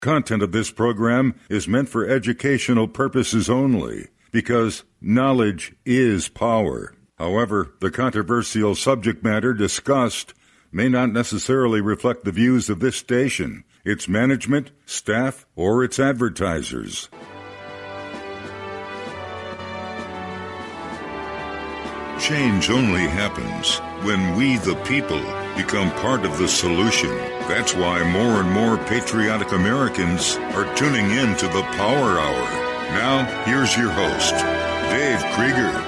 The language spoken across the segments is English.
Content of this program is meant for educational purposes only, because knowledge is power. However, the controversial subject matter discussed may not necessarily reflect the views of this station, its management, staff, or its advertisers. Change only happens when we, the people, become part of the solution. That's why more and more patriotic Americans are tuning in to the Power Hour. Now, here's your host, Dave Krieger.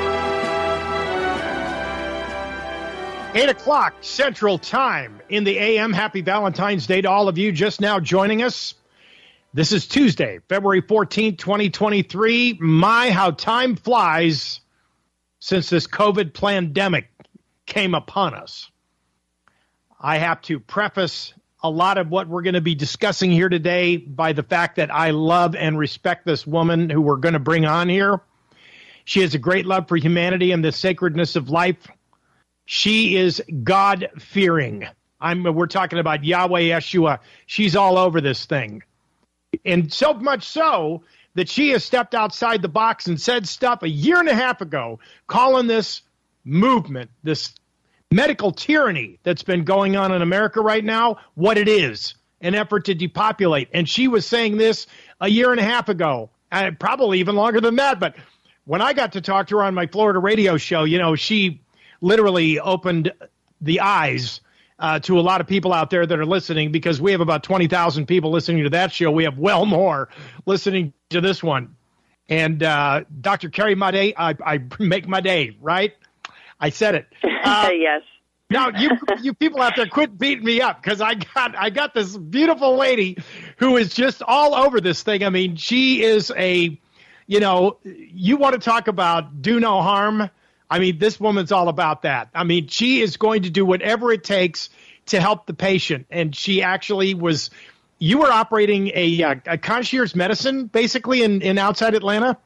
8 o'clock Central Time in the AM. Happy Valentine's Day to all of you just now joining us. This is Tuesday, February 14th, 2023. My, how time flies since this COVID pandemic came upon us. I have to preface a lot of what we're going to be discussing here today by the fact that I love and respect this woman who we're going to bring on here. She has a great love for humanity and the sacredness of life. She is God-fearing. We're talking about Yahweh Yeshua. She's all over this thing. And so much so that she has stepped outside the box and said stuff a year and a half ago, calling this movement, this medical tyranny that's been going on in America right now, what it is, an effort to depopulate. And she was saying this a year and a half ago, probably even longer than that. But when I got to talk to her on my Florida radio show, you know, she literally opened the eyes to a lot of people out there that are listening, because we have about 20,000 people listening to that show. We have well more listening to this one. And Dr. Carrie Madej, I make my day, right? I said it. Yes. Now, you people out there, quit beating me up, because I got this beautiful lady who is just all over this thing. I mean, she is you want to talk about do no harm. I mean, this woman's all about that. I mean, she is going to do whatever it takes to help the patient. And she actually you were operating a concierge medicine, basically, in outside Atlanta?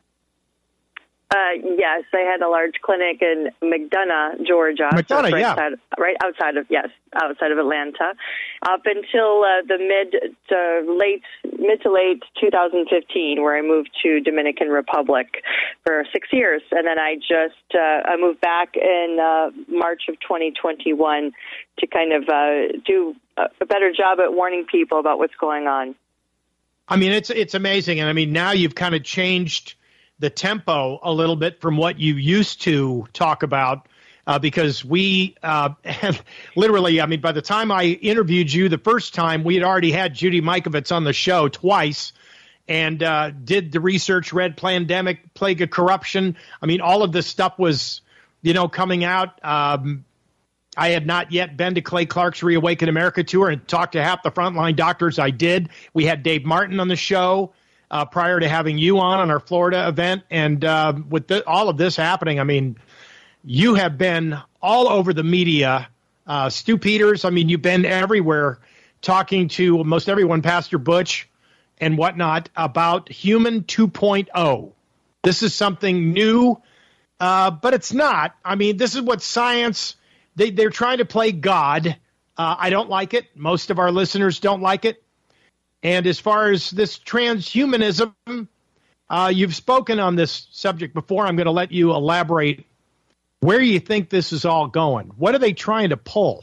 Yes, I had a large clinic in McDonough, Georgia. McDonough, yeah. Outside of Atlanta, up until the mid to late 2015, where I moved to Dominican Republic for 6 years, and then I moved back in March of 2021 to kind of do a better job at warning people about what's going on. I mean, it's amazing, and I mean, now you've kind of changed the tempo a little bit from what you used to talk about, because we have literally, I mean, by the time I interviewed you the first time, we had already had Judy Mikovits on the show twice, and did the research, read Plandemic, Plague of Corruption. I mean, all of this stuff was, coming out. I had not yet been to Clay Clark's Reawaken America tour and talked to half the frontline doctors. I did. We had Dave Martin on the show prior to having you on our Florida event. And with all of this happening, I mean, you have been all over the media. Stu Peters, I mean, you've been everywhere talking to most everyone, Pastor Butch and whatnot, about Human 2.0. This is something new, but it's not. I mean, this is what science, they're trying to play God. I don't like it. Most of our listeners don't like it. And as far as this transhumanism, you've spoken on this subject before. I'm going to let you elaborate where you think this is all going. What are they trying to pull?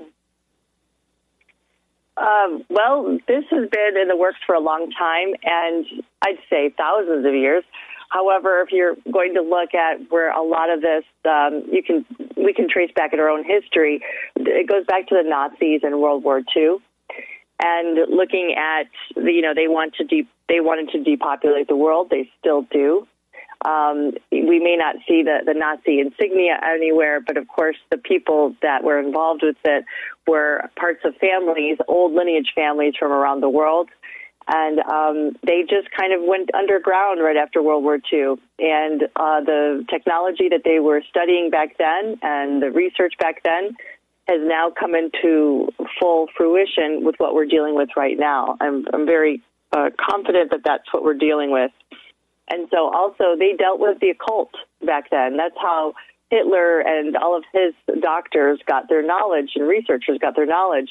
Well, this has been in the works for a long time, and I'd say thousands of years. However, if you're going to look at where a lot of this, we can trace back in our own history. It goes back to the Nazis in World War II. And looking at, they wanted to depopulate the world. They still do. We may not see the Nazi insignia anywhere, but of course the people that were involved with it were parts of families, old lineage families from around the world. And they just kind of went underground right after World War II. And the technology that they were studying back then and the research back then has now come into full fruition with what we're dealing with right now. I'm very confident that that's what we're dealing with. And so also they dealt with the occult back then. That's how Hitler and all of his doctors got their knowledge and researchers got their knowledge.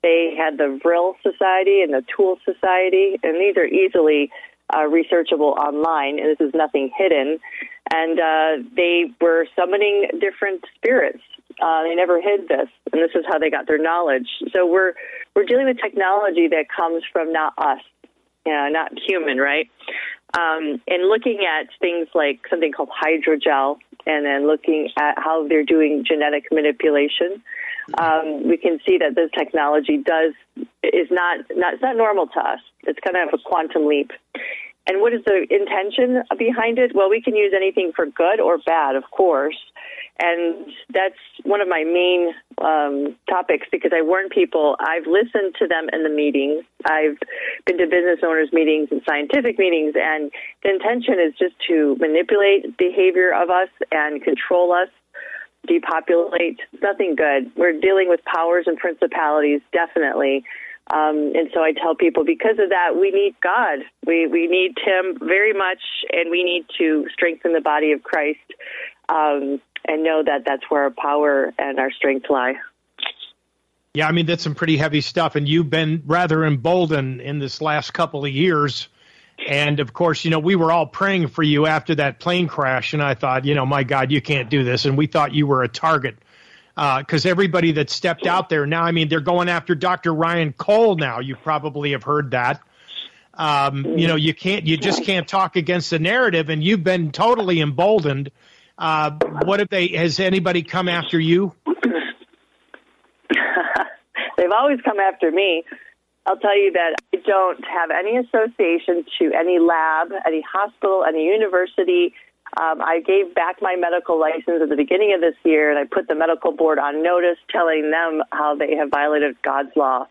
They had the Vril Society and the Tool Society, and these are easily researchable online, and this is nothing hidden. And they were summoning different spirits. They never hid this, and this is how they got their knowledge. So we're dealing with technology that comes from not us, not human, right? And looking at things like something called hydrogel, and then looking at how they're doing genetic manipulation, we can see that this technology is not normal to us. It's kind of a quantum leap. And what is the intention behind it? Well, we can use anything for good or bad, of course. And that's one of my main topics, because I warn people. I've listened to them in the meetings. I've been to business owners' meetings and scientific meetings, and the intention is just to manipulate behavior of us and control us, depopulate. Nothing good. We're dealing with powers and principalities, definitely. And so I tell people, because of that, we need God. We need Him very much, and we need to strengthen the body of Christ, and know that that's where our power and our strength lie. Yeah, I mean, that's some pretty heavy stuff, and you've been rather emboldened in this last couple of years. And, of course, we were all praying for you after that plane crash, and I thought, my God, you can't do this. And we thought you were a target. Because everybody that stepped out there now, I mean, they're going after Dr. Ryan Cole now. You probably have heard that. You just can't talk against the narrative, and you've been totally emboldened. Has anybody come after you? They've always come after me. I'll tell you that I don't have any association to any lab, any hospital, any university. I gave back my medical license at the beginning of this year, and I put the medical board on notice, telling them how they have violated God's law,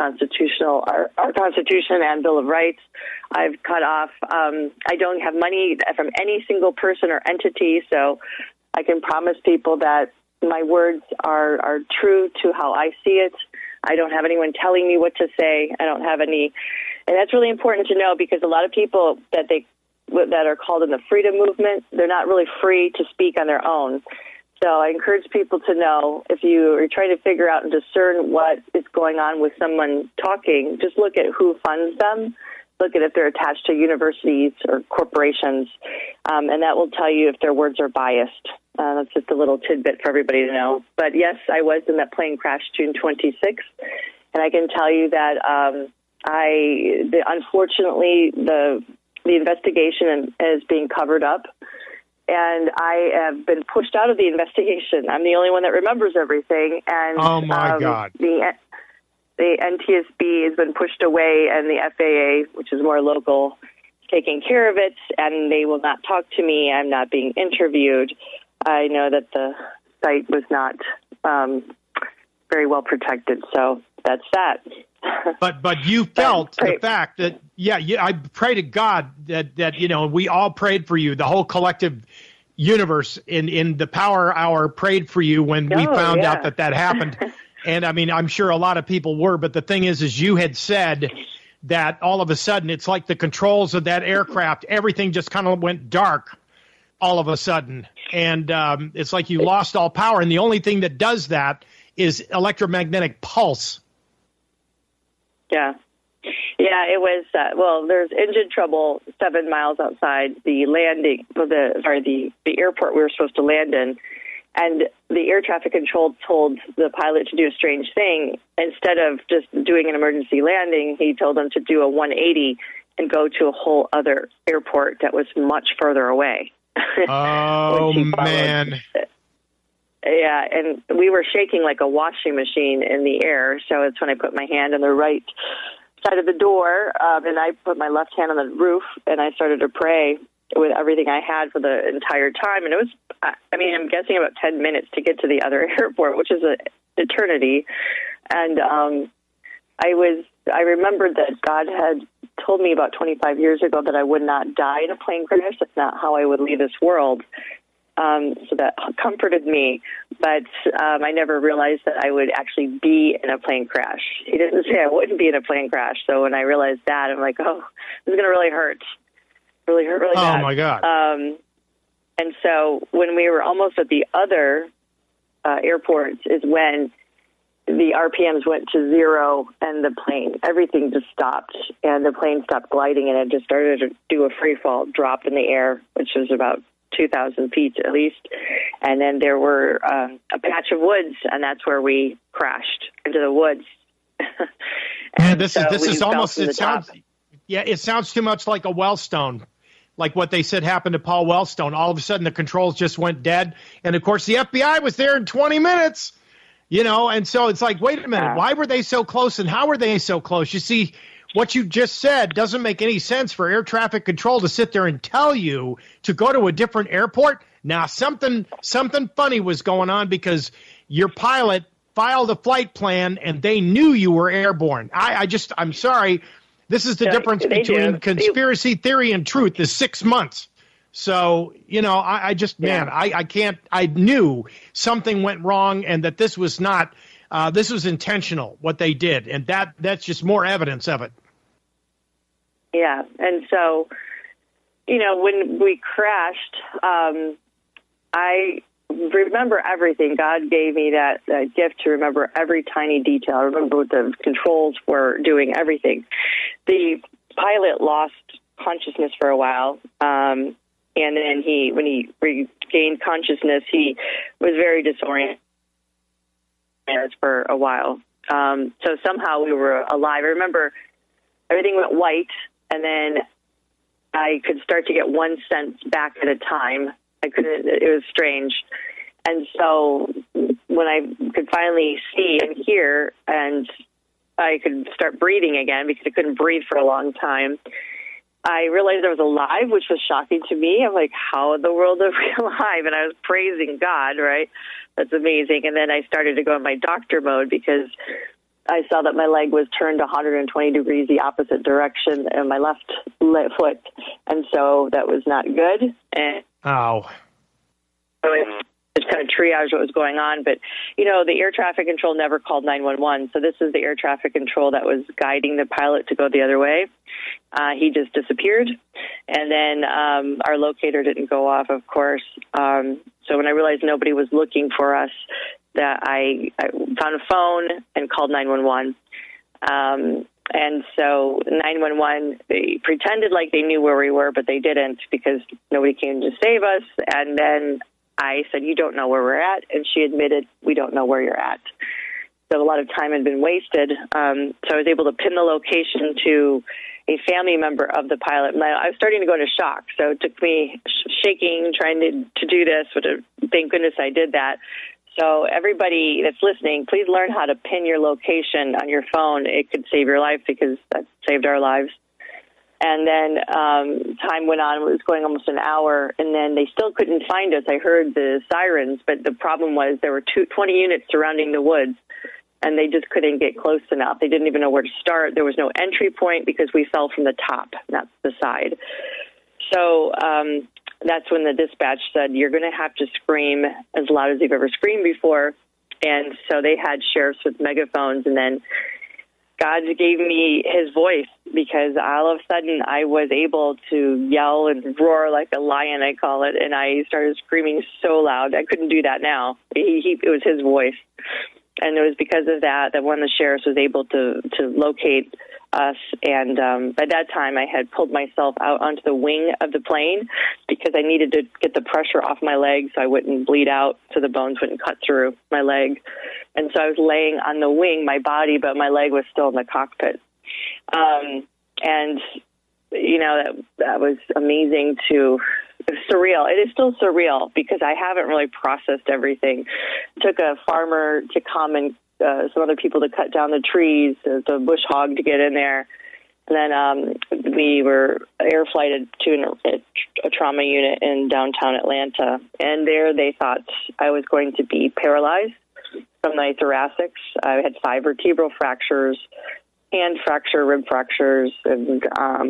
our Constitution and Bill of Rights. I've cut off. I don't have money from any single person or entity, so I can promise people that my words are true to how I see it. I don't have anyone telling me what to say. I don't have any, and that's really important to know, because a lot of people that are called in the freedom movement, they're not really free to speak on their own. So I encourage people to know, if you are trying to figure out and discern what is going on with someone talking, just look at who funds them. Look at if they're attached to universities or corporations, and that will tell you if their words are biased. That's just a little tidbit for everybody to know. But yes, I was in that plane crash June 26th, and I can tell you that unfortunately the investigation is being covered up, and I have been pushed out of the investigation. I'm the only one that remembers everything, and oh my God, the NTSB has been pushed away, and the FAA, which is more local, is taking care of it, and they will not talk to me. I'm not being interviewed. I know that the site was not very well protected, so that's that. But you felt the fact that, I pray to God that we all prayed for you. The whole collective universe in the Power Hour prayed for you when we found out that happened. And I mean, I'm sure a lot of people were, but the thing is you had said that all of a sudden it's like the controls of that aircraft, everything just kind of went dark all of a sudden. And it's like you lost all power. And the only thing that does that is electromagnetic pulse. Yeah. Yeah, it was, there's engine trouble 7 miles outside the landing, the airport we were supposed to land in. And the air traffic control told the pilot to do a strange thing. Instead of just doing an emergency landing, he told them to do a 180 and go to a whole other airport that was much further away. Oh, man. Yeah, and we were shaking like a washing machine in the air. So it's when I put my hand on the right side of the door, and I put my left hand on the roof, and I started to pray with everything I had for the entire time. And it was, I'm guessing about 10 minutes to get to the other airport, which is an eternity. And I remembered that God had told me about 25 years ago that I would not die in a plane crash. That's not how I would leave this world. So that comforted me, but I never realized that I would actually be in a plane crash. He didn't say I wouldn't be in a plane crash. So when I realized that, I'm like, oh, this is going to really hurt. Really bad. Oh, my God. And so when we were almost at the other airport is when the RPMs went to zero, and everything just stopped, and the plane stopped gliding, and it just started to do a free fall drop in the air, which was about 2,000 feet at least. And then there were a patch of woods, and that's where we crashed into the woods. And this is almost, it sounds too much like a Wellstone, like what they said happened to Paul Wellstone. All of a sudden, the controls just went dead. And, of course, the FBI was there in 20 minutes, and so it's like, wait a minute, why were they so close, and how were they so close? You see, what you just said doesn't make any sense for air traffic control to sit there and tell you to go to a different airport. Now, something funny was going on because your pilot filed a flight plan, and they knew you were airborne. I'm sorry. This is the difference between conspiracy theory and truth is 6 months. So, I knew something went wrong and that this was not, this was intentional, what they did. And that's just more evidence of it. Yeah. And so, when we crashed, I remember everything. God gave me that gift to remember every tiny detail. I remember what the controls were doing, everything. The pilot lost consciousness for a while, and then when he regained consciousness, he was very disoriented for a while. So somehow we were alive. I remember everything went white, and then I could start to get 1 cent back at a time. It was strange. And so when I could finally see and hear, and I could start breathing again because I couldn't breathe for a long time, I realized I was alive, which was shocking to me. I'm like, how in the world are we alive? And I was praising God, right? That's amazing. And then I started to go in my doctor mode because I saw that my leg was turned 120 degrees the opposite direction in my left foot. And so that was not good. And ow. So just kind of triage what was going on. But, the air traffic control never called 911. So this is the air traffic control that was guiding the pilot to go the other way. He just disappeared. And then our locator didn't go off, of course. So when I realized nobody was looking for us, that I found a phone and called 911. And so 911, they pretended like they knew where we were, but they didn't because nobody came to save us. And then I said, you don't know where we're at. And she admitted, we don't know where you're at. So a lot of time had been wasted. So I was able to pin the location to a family member of the pilot. And I was starting to go into shock. So it took me shaking, trying to do this, but thank goodness I did that. So everybody that's listening, please learn how to pin your location on your phone. It could save your life because that saved our lives. And then time went on. It was going almost an hour, and then they still couldn't find us. I heard the sirens, but the problem was there were 20 units surrounding the woods, and they just couldn't get close enough. They didn't even know where to start. There was no entry point because we fell from the top, not the side. So that's when the dispatch said, you're going to have to scream as loud as you've ever screamed before. And so they had sheriffs with megaphones, and then God gave me his voice because all of a sudden I was able to yell and roar like a lion, I call it, and I started screaming so loud. I couldn't do that now. It was his voice. And it was because of that one of the sheriffs was able to locate us. And by that time, I had pulled myself out onto the wing of the plane because I needed to get the pressure off my leg so I wouldn't bleed out, so the bones wouldn't cut through my leg. And so I was laying on the wing, my body, but my leg was still in the cockpit. And, that was amazing surreal. It is still surreal because I haven't really processed everything. It took a farmer to come and some other people to cut down the trees, the bush hog to get in there. And then we were air flighted to a trauma unit in downtown Atlanta. And there they thought I was going to be paralyzed from my thoracics. I had 5 vertebral fractures, hand fracture, rib fractures, and,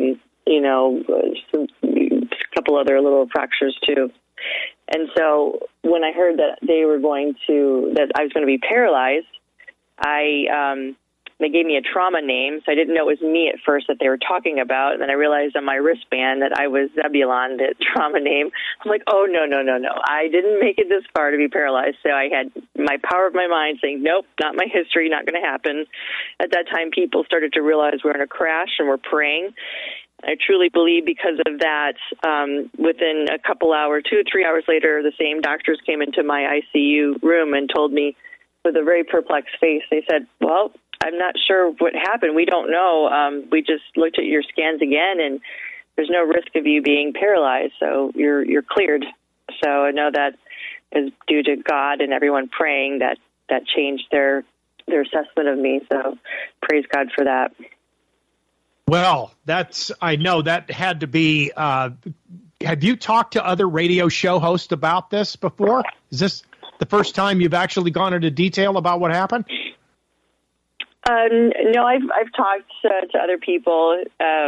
a couple other little fractures too. And so when I heard that I was going to be paralyzed, I they gave me a trauma name, so I didn't know it was me at first that they were talking about. And then I realized on my wristband that I was Zebulon, the trauma name. I'm like, oh, no. I didn't make it this far to be paralyzed. So I had my power of my mind saying, nope, not my history, not going to happen. At that time, people started to realize we're in a crash and we're praying. I truly believe because of that, within a couple hours, 2 or 3 hours later, the same doctors came into my ICU room and told me with a very perplexed face, they said, well, I'm not sure what happened. We don't know. We just looked at your scans again, and there's no risk of you being paralyzed, so you're cleared. So I know that is due to God and everyone praying that changed their assessment of me. So praise God for that. Well, I know that had to be, have you talked to other radio show hosts about this before? Is this the first time you've actually gone into detail about what happened? No, I've talked to other people.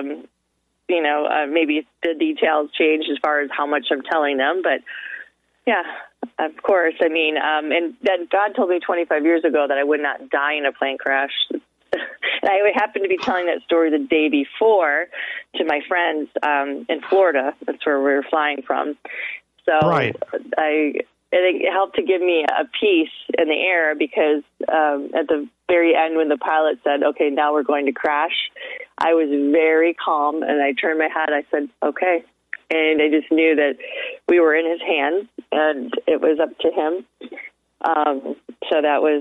Maybe the details change as far as how much I'm telling them, but yeah, of course. I mean, and then God told me 25 years ago that I would not die in a plane crash. And I happened to be telling that story the day before to my friends in Florida. That's where we were flying from. So right. It helped to give me a peace in the air because at the very end when the pilot said, okay, now we're going to crash, I was very calm, and I turned my head. I said, okay. And I just knew that we were in his hands, and it was up to him. So that was...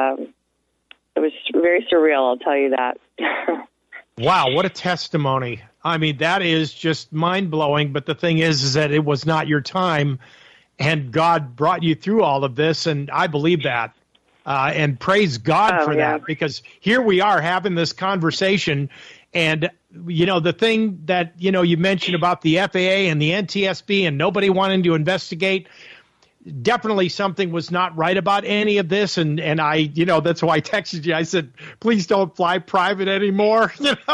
it was very surreal, I'll tell you that. Wow, what a testimony. I mean, that is just mind-blowing, but the thing is that it was not your time, and God brought you through all of this, and I believe that. And praise God for that, because here we are having this conversation, and, the thing that, you mentioned about the FAA and the NTSB and nobody wanting to investigate, definitely something was not right about any of this. And I, that's why I texted you. I said, please don't fly private anymore.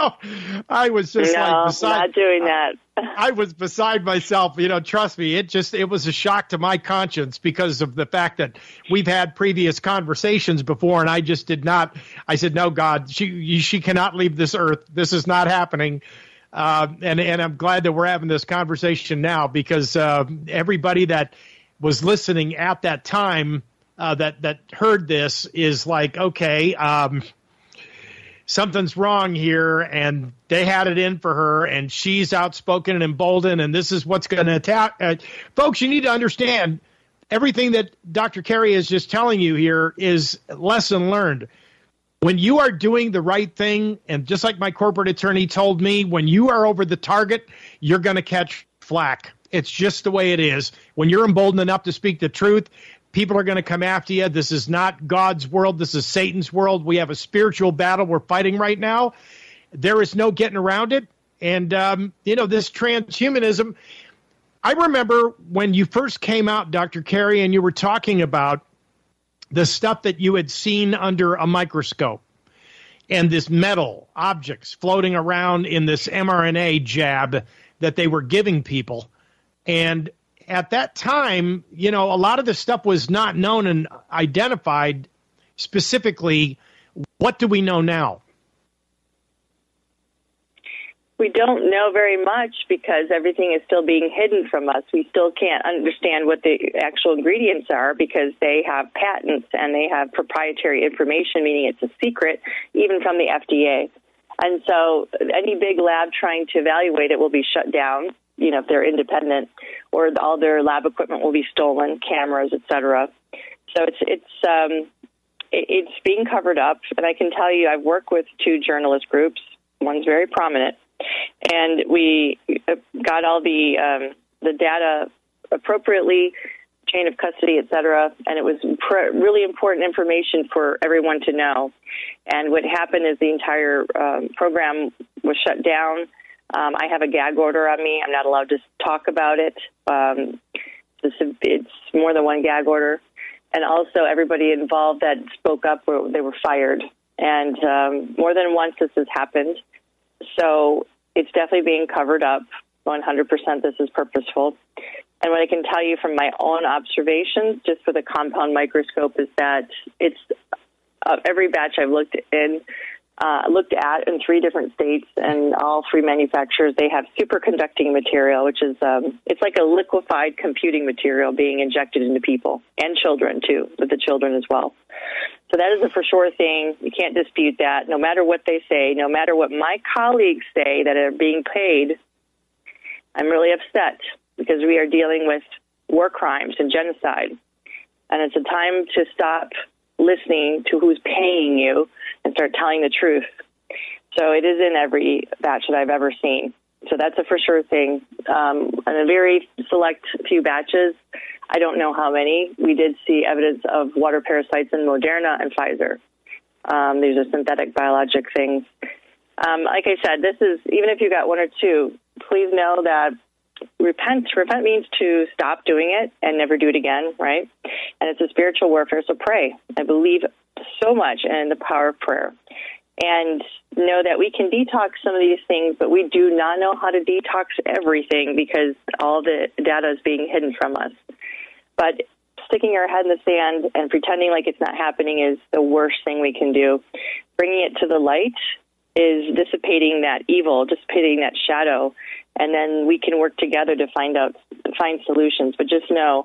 I was just not doing that. I was beside myself. Trust me, it was a shock to my conscience because of the fact that we've had previous conversations before. And I just did not. I said, no, God, she cannot leave this earth. This is not happening. And I'm glad that we're having this conversation now because everybody that was listening at that time that heard this is like, okay, something's wrong here, and they had it in for her, and she's outspoken and emboldened, and this is what's going to attack. Folks, you need to understand everything that Dr. Carey is just telling you here is lesson learned. When you are doing the right thing, and just like my corporate attorney told me, when you are over the target, you're going to catch flack. It's just the way it is. When you're emboldened enough to speak the truth, people are going to come after you. This is not God's world. This is Satan's world. We have a spiritual battle we're fighting right now. There is no getting around it. And, this transhumanism, I remember when you first came out, Dr. Carey, and you were talking about the stuff that you had seen under a microscope and this metal objects floating around in this mRNA jab that they were giving people. And at that time, a lot of this stuff was not known and identified specifically. What do we know now? We don't know very much because everything is still being hidden from us. We still can't understand what the actual ingredients are because they have patents and they have proprietary information, meaning it's a secret, even from the FDA. And so any big lab trying to evaluate it will be shut down, if they're independent, or all their lab equipment will be stolen, cameras, et cetera. So it's being covered up. And I can tell you, I've worked with 2 journalist groups. One's very prominent. And we got all the data appropriately, chain of custody, et cetera, and it was really important information for everyone to know. And what happened is the entire program was shut down. I have a gag order on me. I'm not allowed to talk about it. It's more than one gag order. And also everybody involved that spoke up, they were fired. And more than once this has happened. So it's definitely being covered up. 100% this is purposeful. And what I can tell you from my own observations, just with a compound microscope, is that it's every batch I've looked in, looked at in 3 different states, and all 3 manufacturers, they have superconducting material, which is it's like a liquefied computing material being injected into people and children too, with the children as well. So that is a for sure thing. You can't dispute that. No matter what they say, no matter what my colleagues say that are being paid, I'm really upset because we are dealing with war crimes and genocide. And it's a time to stop listening to who's paying you and start telling the truth. So it is in every batch that I've ever seen. So that's a for sure thing. In a very select few batches, I don't know how many, we did see evidence of water parasites in Moderna and Pfizer. These are synthetic biologic things. Like I said, this is, even if you got 1 or 2, please know that repent means to stop doing it and never do it again, right? And it's a spiritual warfare, so pray. I believe so much in the power of prayer. And know that we can detox some of these things, but we do not know how to detox everything because all the data is being hidden from us. But sticking our head in the sand and pretending like it's not happening is the worst thing we can do. Bringing it to the light is dissipating that evil, dissipating that shadow, and then we can work together to find solutions. But just know,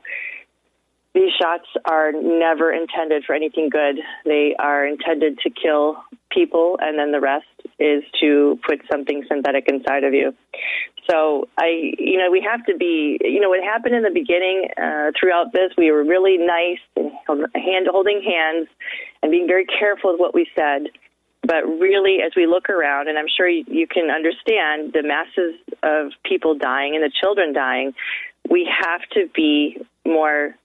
these shots are never intended for anything good. They are intended to kill people, and then the rest is to put something synthetic inside of you. So we have to be, what happened in the beginning throughout this, we were really nice and holding hands and being very careful with what we said. But really, as we look around, and I'm sure you can understand the masses of people dying and the children dying, we have to be more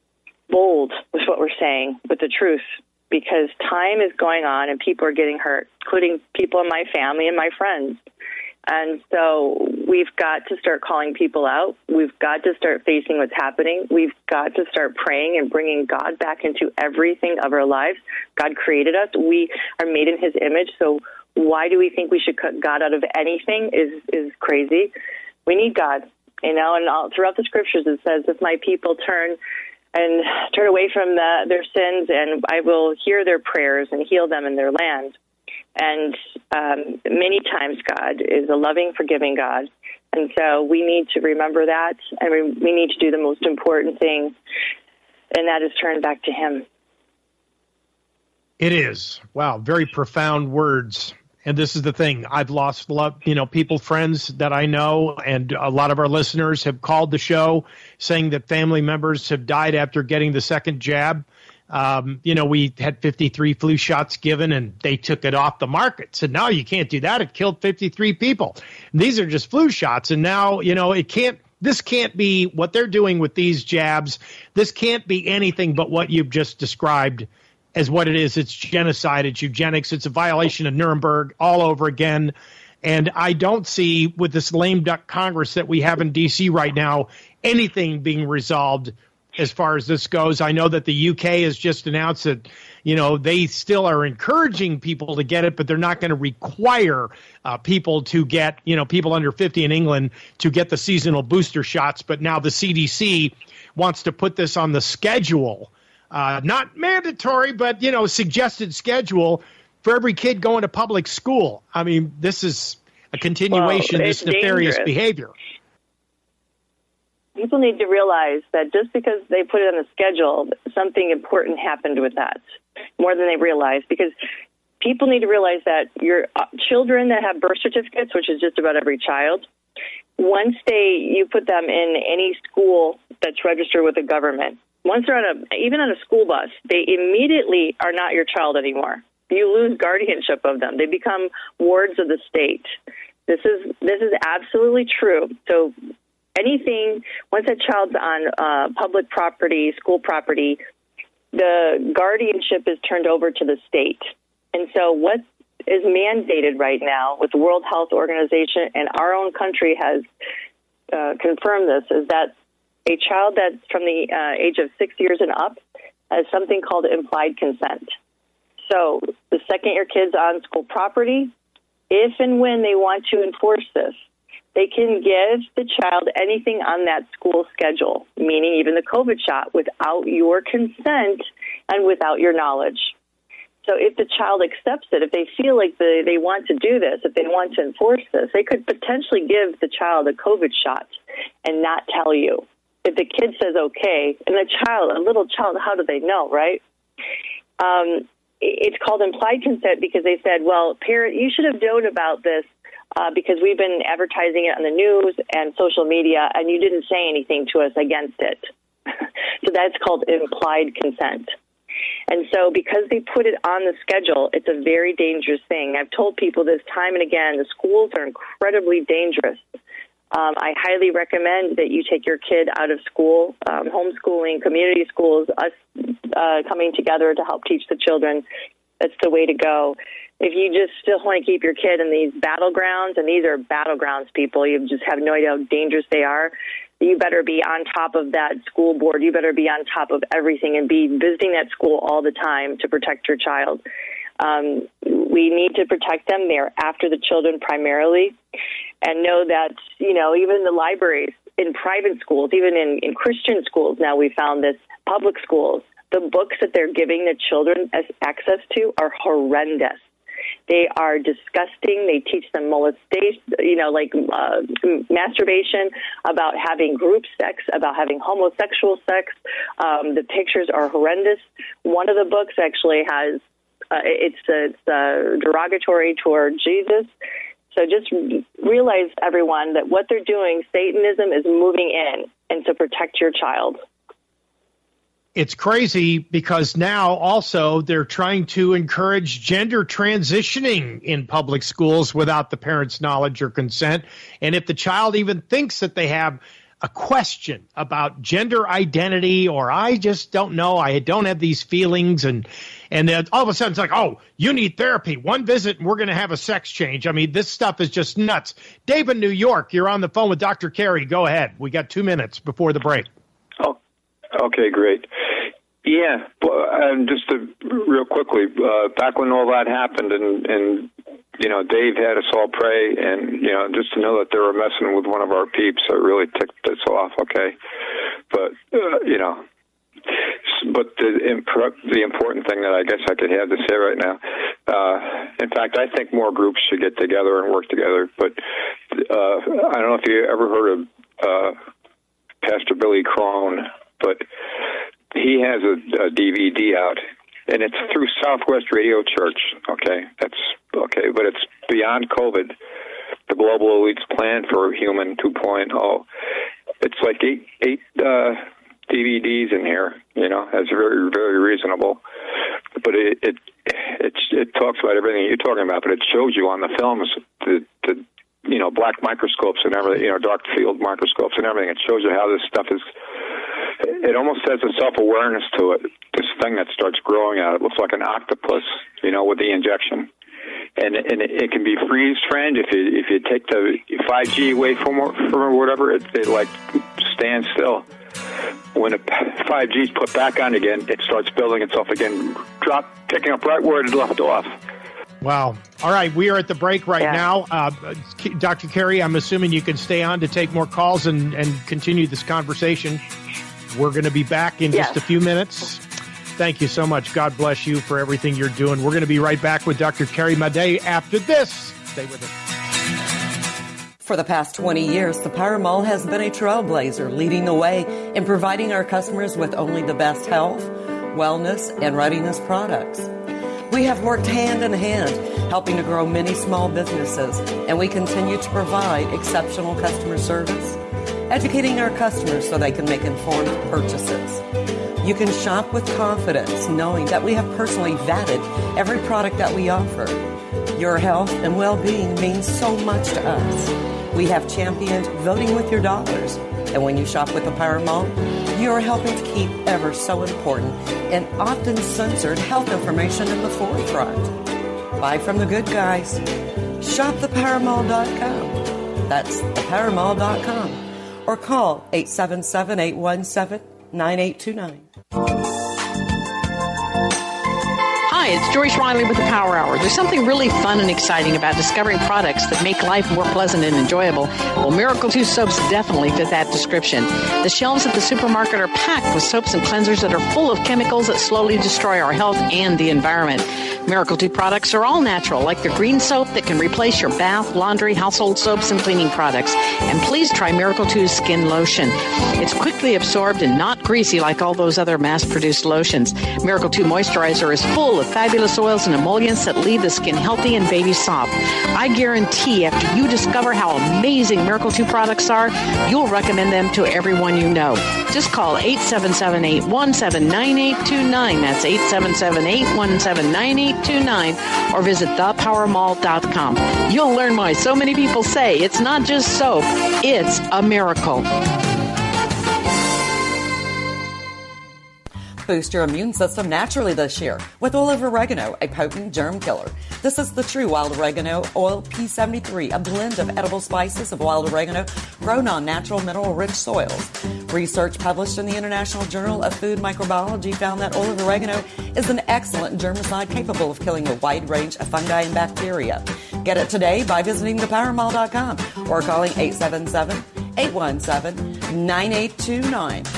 bold with what we're saying, with the truth, because time is going on and people are getting hurt, including people in my family and my friends. And so we've got to start calling people out. We've got to start facing what's happening. We've got to start praying and bringing God back into everything of our lives. God created us. We are made in his image. So why do we think we should cut God out of anything is crazy. We need God, and throughout the scriptures it says, if my people turn away from their sins, and I will hear their prayers and heal them in their land. And many times God is a loving, forgiving God. And so we need to remember that, and we need to do the most important thing, and that is turn back to him. It is. Wow, very profound words. And this is the thing. I've lost people, friends that I know, and a lot of our listeners have called the show saying that family members have died after getting the second jab. We had 53 flu shots given, and they took it off the market. So now you can't do that. It killed 53 people. And these are just flu shots. And now, this can't be what they're doing with these jabs. This can't be anything but what you've just described as what it is. It's genocide. It's eugenics. It's a violation of Nuremberg all over again. And I don't see, with this lame duck Congress that we have in D.C. right now, anything being resolved as far as this goes. I know that the UK has just announced that, they still are encouraging people to get it, but they're not going to require people to get, people under 50 in England to get the seasonal booster shots. But now the CDC wants to put this on the schedule, not mandatory, but, suggested schedule for every kid going to public school. I mean, this is a continuation of this nefarious behavior. People need to realize that just because they put it on the schedule, something important happened with that, more than they realize. Because people need to realize that your children that have birth certificates, which is just about every child, once you put them in any school that's registered with the government, once they're even on a school bus, they immediately are not your child anymore. You lose guardianship of them. They become wards of the state. This is absolutely true. So anything, once a child's on public property, school property, the guardianship is turned over to the state. And so what is mandated right now with the World Health Organization, and our own country has confirmed this, is that a child that's from the age of 6 years and up has something called implied consent. So the second your kid's on school property, if and when they want to enforce this, they can give the child anything on that school schedule, meaning even the COVID shot, without your consent and without your knowledge. So if the child accepts it, if they feel like they want to do this, if they want to enforce this, they could potentially give the child a COVID shot and not tell you. If the kid says okay, and a little child, how do they know, right? It's called implied consent because they said, well, parent, you should have known about this because we've been advertising it on the news and social media, and you didn't say anything to us against it. So that's called implied consent. And so because they put it on the schedule, it's a very dangerous thing. I've told people this time and again, the schools are incredibly dangerous. I highly recommend that you take your kid out of school, homeschooling, community schools, us coming together to help teach the children. That's the way to go. If you just still want to keep your kid in these battlegrounds, and these are battlegrounds, people, you just have no idea how dangerous they are, you better be on top of that school board. You better be on top of everything and be visiting that school all the time to protect your child. We need to protect them. They're after the children primarily. And know that, even the libraries in private schools, even in Christian schools now, we found this, public schools, the books that they're giving the children access to are horrendous. They are disgusting. They teach them molestation, masturbation, about having group sex, about having homosexual sex. The pictures are horrendous. One of the books actually has, it's derogatory toward Jesus. So just realize, everyone, that what they're doing, Satanism is moving in, and to protect your child. It's crazy because now also they're trying to encourage gender transitioning in public schools without the parents' knowledge or consent. And if the child even thinks that they have a question about gender identity, or I just don't know, I don't have these feelings, and then all of a sudden it's like, oh, you need therapy, one visit and we're going to have a sex change. I mean, this stuff is just nuts. Dave in New York, you're on the phone with Dr. Carey. Go ahead. We got 2 minutes before the break. Oh, okay, great. Yeah, just real quickly, back when all that happened, and Dave had us all pray, and just to know that they were messing with one of our peeps, it really ticked us off. Okay, but but the important thing that I guess I could have to say right now, in fact, I think more groups should get together and work together. But I don't know if you ever heard of Pastor Billy Crone, but he has a DVD out, and it's through Southwest Radio Church. Okay, that's okay, but it's Beyond COVID, the Global Elite's Plan for Human 2.0. It's like eight DVDs in here. That's very, very reasonable. But it talks about everything you're talking about, but it shows you on the films the black microscopes and everything, dark field microscopes and everything. It shows you how this stuff is. It almost has a self-awareness to it. This thing that starts growing out, it looks like an octopus, with the injection, and it can be freeze-framed if you take the 5G away from or whatever. It like stands still. When the 5G is put back on again, it starts building itself again, picking up right where it left off. Wow. All right, we are at the break right now. Dr. Carey, I'm assuming you can stay on to take more calls and continue this conversation. We're going to be back in just a few minutes. Thank you so much. God bless you for everything you're doing. We're going to be right back with Dr. Carey Madej after this. Stay with us. For the past 20 years, the Power Mall has been a trailblazer, leading the way in providing our customers with only the best health, wellness, and readiness products. We have worked hand in hand, helping to grow many small businesses, and we continue to provide exceptional customer service, educating our customers so they can make informed purchases. You can shop with confidence, knowing that we have personally vetted every product that we offer. Your health and well-being means so much to us. We have championed voting with your dollars, and when you shop with the Power Mall, you are helping to keep ever so important and often censored health information in the forefront. Buy from the good guys. Shop thepowermall.com. That's thepowermall.com. Or call 877-817-9829. Hi, Hi, it's Joyce Riley with the Power Hour. There's something really fun and exciting about discovering products that make life more pleasant and enjoyable. Well, Miracle 2 soaps definitely fit that description. The shelves at the supermarket are packed with soaps and cleansers that are full of chemicals that slowly destroy our health and the environment. Miracle 2 products are all natural, like the green soap that can replace your bath, laundry, household soaps, and cleaning products. And please try Miracle 2's skin lotion. It's quickly absorbed and not greasy like all those other mass-produced lotions. Miracle 2 moisturizer is full of fabulous oils and emollients that leave the skin healthy and baby soft. I guarantee after you discover how amazing Miracle 2 products are, you'll recommend them to everyone you know. Just call 877-817-9829. That's 877-817-9829. Or visit thepowermall.com. You'll learn why so many people say it's not just soap, it's a miracle. Boost your immune system naturally this year with oil of oregano, a potent germ killer. This is the true wild oregano oil P73, a blend of edible spices of wild oregano grown on natural mineral-rich soils. Research published in the International Journal of Food Microbiology found that oil of oregano is an excellent germicide capable of killing a wide range of fungi and bacteria. Get it today by visiting thepowermall.com or calling 877-817-9829.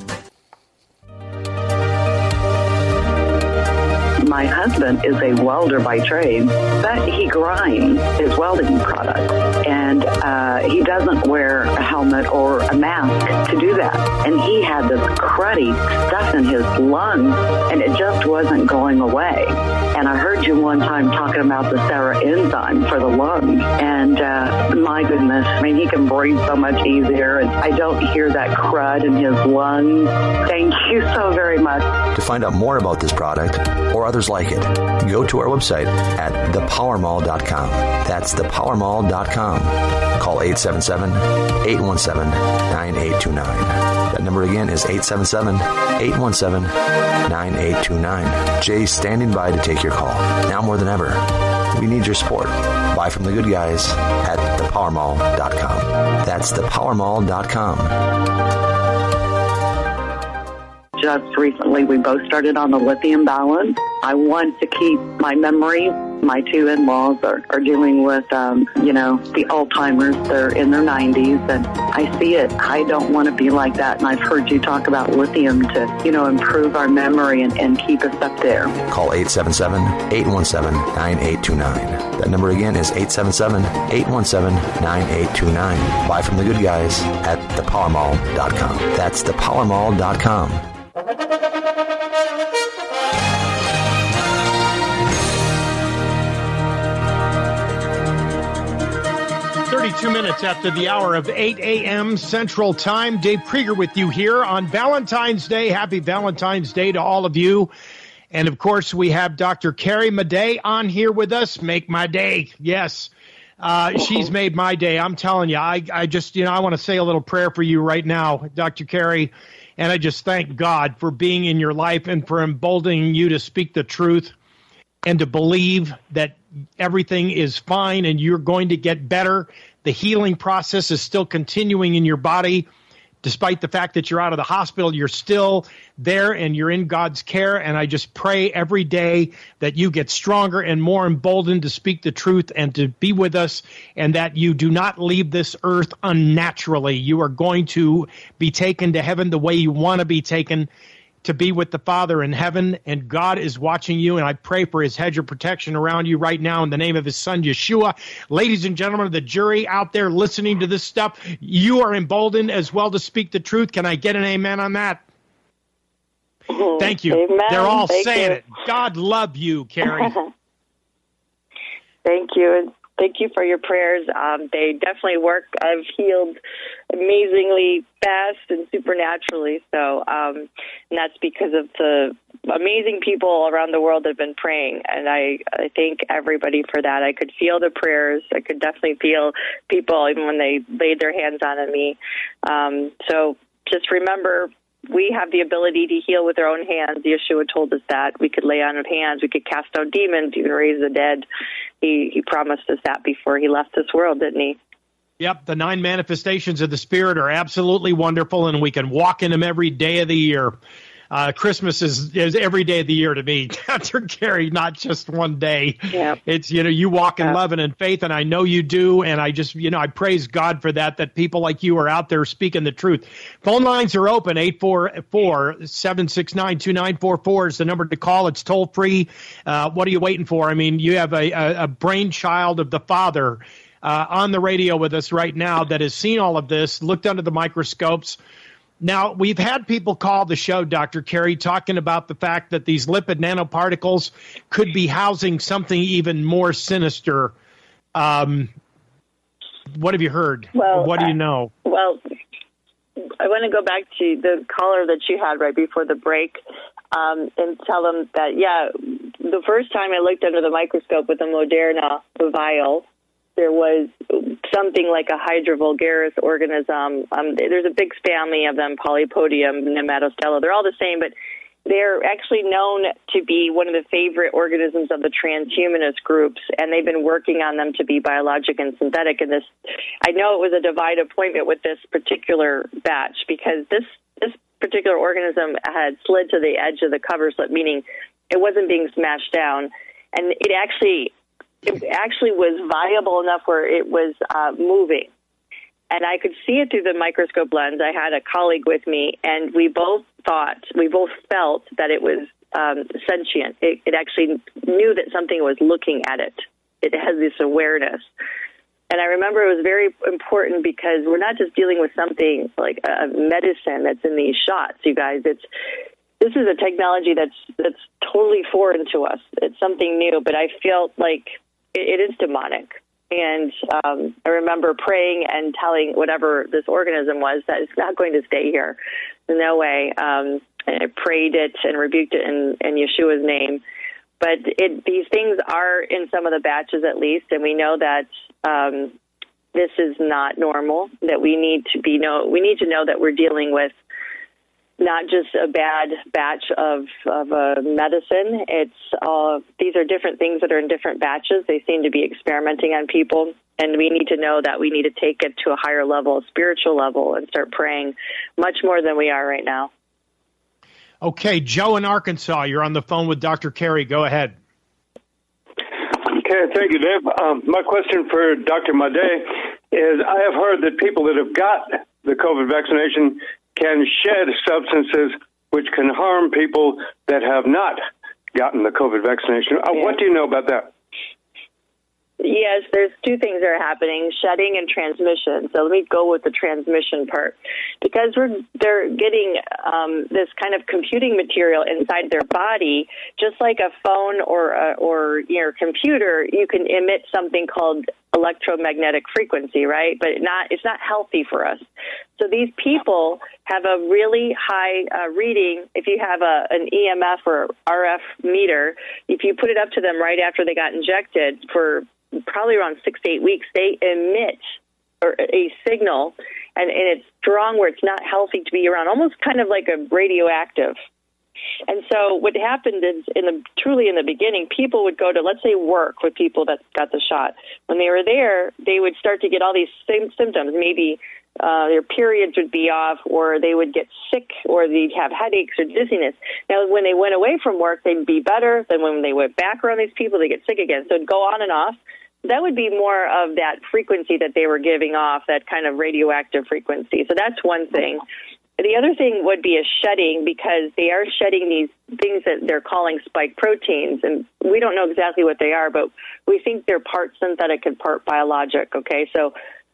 My husband is a welder by trade, but he grinds his welding products, and he doesn't wear a helmet or a mask to do that. And he had this cruddy stuff in his lungs, and it just wasn't going away. And I heard you one time talking about the Sarah enzyme for the lungs, and my goodness, I mean, he can breathe so much easier, and I don't hear that crud in his lungs. Thank you so very much. To find out more about this product or others like it, go to our website at thepowermall.com. That's thepowermall.com. Call 877-817-9829. That number again is 877-817-9829. Jay's standing by to take your call. Now more than ever, we need your support. Buy from the good guys at thepowermall.com. That's thepowermall.com. Just recently, we both started on the lithium balance. I want to keep my memory. My two in-laws are dealing with, the Alzheimer's. They're in their 90s, and I see it. I don't want to be like that, and I've heard you talk about lithium to, improve our memory and keep us up there. Call 877-817-9829. That number again is 877-817-9829. Buy from the good guys at thepowermall.com. That's thepowermall.com. 32 minutes after the hour of 8 a.m. Central Time. Dave Krieger with you here on Valentine's Day. Happy Valentine's Day to all of you. And, of course, we have Dr. Carrie Madej on here with us. Make my day. Yes. She's made my day. I'm telling you, I just, I want to say a little prayer for you right now, Dr. Carrie. And I just thank God for being in your life and for emboldening you to speak the truth and to believe that everything is fine and you're going to get better. The healing process is still continuing in your body. Despite the fact that you're out of the hospital, you're still there and you're in God's care. And I just pray every day that you get stronger and more emboldened to speak the truth and to be with us, and that you do not leave this earth unnaturally. You are going to be taken to heaven the way you want to be taken, to be with the Father in heaven, and God is watching you, and I pray for his hedge of protection around you right now in the name of his son, Yeshua. Ladies and gentlemen, the jury out there listening to this stuff, you are emboldened as well to speak the truth. Can I get an amen on that? Thank you. Amen. They're all Thank saying you. it. God love you, Carrie. Thank you. And thank you for your prayers. They definitely work. I've healed amazingly fast and supernaturally. So, and that's because of the amazing people around the world that have been praying. And I thank everybody for that. I could feel the prayers. I could definitely feel people even when they laid their hands on me. So just remember, we have the ability to heal with our own hands. Yeshua told us that. We could lay on of hands. We could cast out demons, even raise the dead. He promised us that before he left this world, didn't he? Yep, the 9 manifestations of the Spirit are absolutely wonderful, and we can walk in them every day of the year. Christmas is every day of the year to me, Dr. Carey, not just one day. Yeah. It's, you walk in love and in faith, and I know you do, and I just, I praise God for that people like you are out there speaking the truth. Phone lines are open, 844-769-2944 is the number to call. It's toll-free. What are you waiting for? I mean, you have a brainchild of the Father on the radio with us right now that has seen all of this, looked under the microscopes. Now, we've had people call the show, Dr. Carey, talking about the fact that these lipid nanoparticles could be housing something even more sinister. What have you heard? Well, what do you know? Well, I want to go back to the caller that you had right before the break and tell them that, the first time I looked under the microscope with a Moderna vial, there was something like a Hydrovulgaris organism. There's a big family of them, Polypodium, Nematostella. They're all the same, but they're actually known to be one of the favorite organisms of the transhumanist groups, and they've been working on them to be biologic and synthetic. And I know it was a divide appointment with this particular batch because this particular organism had slid to the edge of the cover slip, meaning it wasn't being smashed down, and it actually was viable enough where it was moving. And I could see it through the microscope lens. I had a colleague with me, and we both felt that it was sentient. It actually knew that something was looking at it. It has this awareness. And I remember it was very important because we're not just dealing with something like a medicine that's in these shots, you guys. This is a technology that's totally foreign to us. It's something new, but I felt like it is demonic. And I remember praying and telling whatever this organism was that it's not going to stay here. No way. And I prayed it and rebuked it in Yeshua's name. But these things are in some of the batches at least, and we know that this is not normal, that we need to know that we're dealing with not just a bad batch of a medicine. These are different things that are in different batches. They seem to be experimenting on people, and we need to know that we need to take it to a higher level, a spiritual level, and start praying much more than we are right now. Okay, Joe in Arkansas, you're on the phone with Dr. Carey. Go ahead. Okay, thank you, Dave. My question for Dr. Madej is, I have heard that people that have got the COVID vaccination can shed substances which can harm people that have not gotten the COVID vaccination. What do you know about that? Yes, there's two things that are happening, shedding and transmission. So let me go with the transmission part. Because they're getting this kind of computing material inside their body, just like a phone or your computer, you can emit something called electromagnetic frequency, right? But it's not healthy for us. So these people have a really high reading. If you have an EMF or RF meter, if you put it up to them right after they got injected for probably around 6 to 8 weeks, they emit a signal, and it's strong where it's not healthy to be around, almost kind of like a radioactive. And so what happened is, truly in the beginning, people would go to, let's say, work with people that got the shot. When they were there, they would start to get all these same symptoms. Maybe their periods would be off, or they would get sick, or they'd have headaches or dizziness. Now, when they went away from work, they'd be better. Then when they went back around these people, they get sick again. So it'd go on and off. That would be more of that frequency that they were giving off, that kind of radioactive frequency. So that's one thing. The other thing would be a shedding, because they are shedding these things that they're calling spike proteins, and we don't know exactly what they are, but we think they're part synthetic and part biologic, okay? So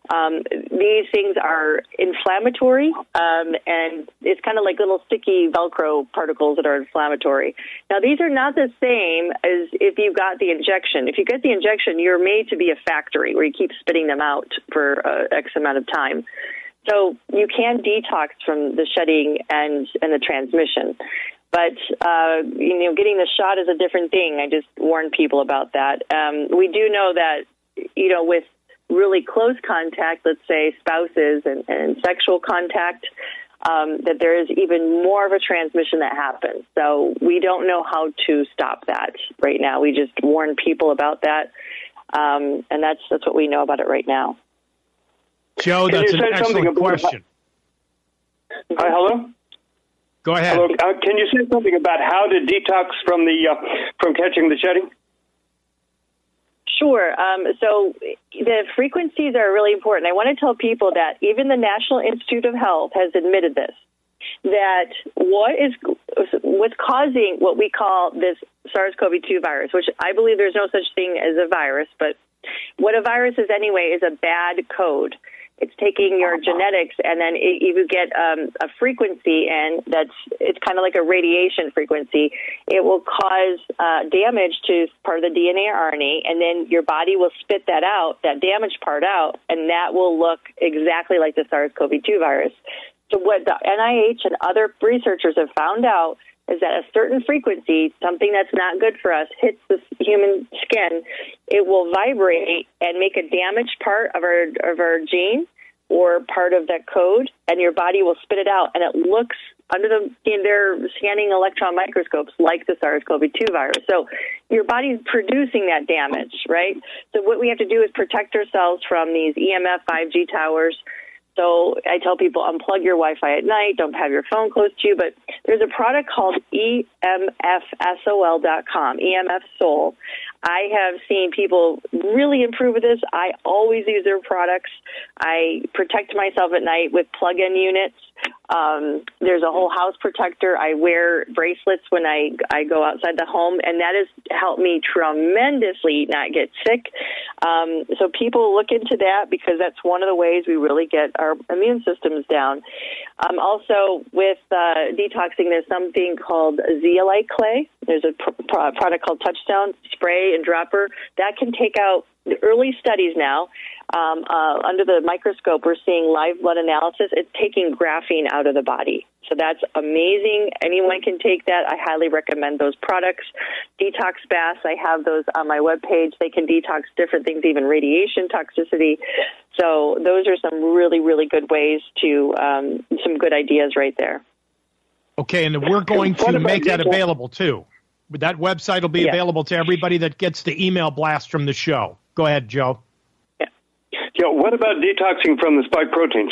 these things are inflammatory, and it's kind of like little sticky Velcro particles that are inflammatory. Now, these are not the same as if you got the injection. If you get the injection, you're made to be a factory where you keep spitting them out for X amount of time. So you can detox from the shedding and the transmission. But, getting the shot is a different thing. I just warn people about that. We do know that, with really close contact, let's say spouses and sexual contact, that there is even more of a transmission that happens. So we don't know how to stop that right now. We just warn people about that. And that's what we know about it right now. Joe, that's an excellent question. Hi, hello? Go ahead. Hello. Can you say something about how to detox from catching the shedding? Sure. So the frequencies are really important. I want to tell people that even the National Institute of Health has admitted this, that what's causing what we call this SARS-CoV-2 virus, which I believe there's no such thing as a virus, but what a virus is anyway is a bad code. It's taking your genetics, and then you get a frequency, and it's kind of like a radiation frequency. It will cause damage to part of the DNA or RNA, and then your body will spit that out, that damaged part out, and that will look exactly like the SARS-CoV-2 virus. So what the NIH and other researchers have found out is that a certain frequency, something that's not good for us, hits the human skin, it will vibrate and make a damaged part of our gene or part of that code, and your body will spit it out, and it looks under their scanning electron microscopes like the SARS-CoV-2 virus. So your body's producing that damage, right? So what we have to do is protect ourselves from these EMF 5G towers. So I tell people, unplug your Wi-Fi at night, don't have your phone close to you, but there's a product called EMFSOL.com, EMF Soul. I have seen people really improve with this. I always use their products. I protect myself at night with plug-in units. There's a whole house protector. I wear bracelets when I go outside the home, and that has helped me tremendously not get sick. So people look into that because that's one of the ways we really get our immune systems down. Also, with detoxing, there's something called zeolite clay. There's a product called Touchstone spray and dropper that can take out the early studies now. Under the microscope, we're seeing live blood analysis. It's taking graphene out of the body. So that's amazing. Anyone can take that. I highly recommend those products. Detox baths, I have those on my webpage. They can detox different things, even radiation toxicity. So those are some really, really good ways to, some good ideas right there. Okay, and we're going to make that available too. That website will be available to everybody that gets the email blast from the show. Go ahead, Joe. Yeah, what about detoxing from the spike proteins?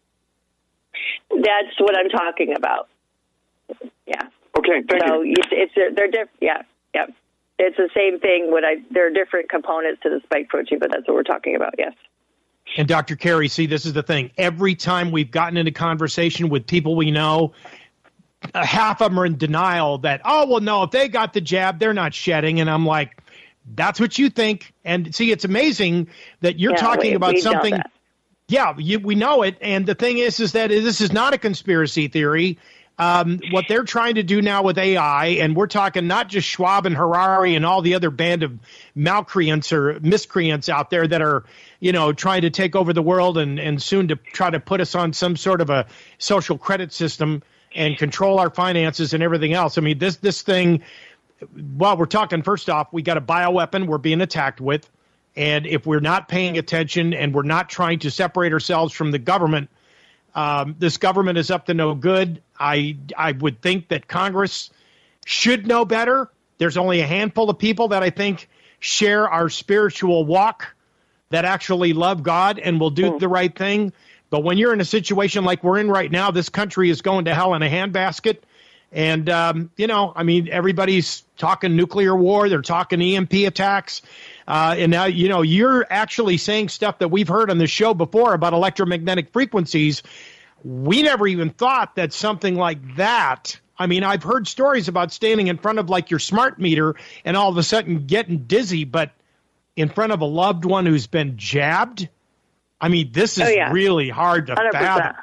That's what I'm talking about. Yeah. Okay, thank you. They're different. Yeah. It's the same thing. There are different components to the spike protein, but that's what we're talking about. Yes. And Dr. Carey, see, this is the thing. Every time we've gotten into conversation with people we know, half of them are in denial that, oh, well, no, if they got the jab, they're not shedding. And I'm like, that's what you think. And see, it's amazing that you're talking about something. Yeah, we know it. And the thing is that this is not a conspiracy theory. What they're trying to do now with AI, and we're talking not just Schwab and Harari and all the other band of malcreants or miscreants out there that are, trying to take over the world and soon to try to put us on some sort of a social credit system and control our finances and everything else. I mean, this thing, well, we're talking, first off, we got a bioweapon we're being attacked with. And if we're not paying attention and we're not trying to separate ourselves from the government, this government is up to no good. I would think that Congress should know better. There's only a handful of people that I think share our spiritual walk, that actually love God and will do the right thing. But when you're in a situation like we're in right now, this country is going to hell in a handbasket. And, everybody's talking nuclear war. They're talking EMP attacks. And now, you're actually saying stuff that we've heard on the show before about electromagnetic frequencies. We never even thought that something like that. I mean, I've heard stories about standing in front of like your smart meter and all of a sudden getting dizzy, but in front of a loved one who's been jabbed. I mean, this is really hard to 100%. Fathom.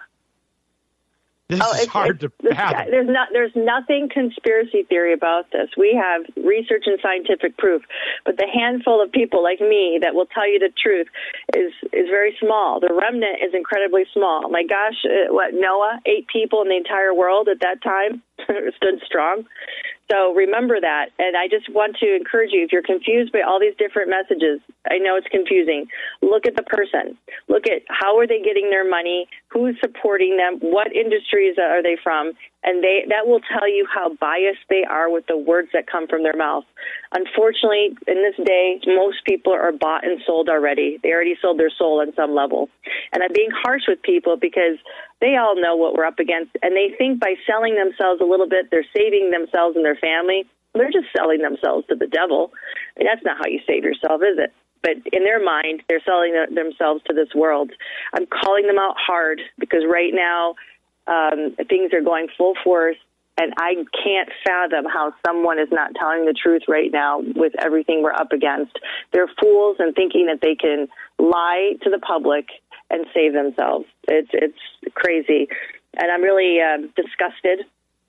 This is hard to fathom. There's nothing conspiracy theory about this. We have research and scientific proof, but the handful of people like me that will tell you the truth is very small. The remnant is incredibly small. My gosh, Noah, 8 people in the entire world at that time stood strong. So remember that. And I just want to encourage you, if you're confused by all these different messages, I know it's confusing. Look at the person. Look at how are they getting their money, who's supporting them, what industries are they from, and that will tell you how biased they are with the words that come from their mouth. Unfortunately, in this day, most people are bought and sold already. They already sold their soul on some level. And I'm being harsh with people because They all know what we're up against, and they think by selling themselves a little bit, they're saving themselves and their family. They're just selling themselves to the devil. I mean, that's not how you save yourself, is it? But in their mind, they're selling themselves to this world. I'm calling them out hard because right now things are going full force, and I can't fathom how someone is not telling the truth right now with everything we're up against. They're fools and thinking that they can lie to the public and save themselves. It's crazy. And I'm really disgusted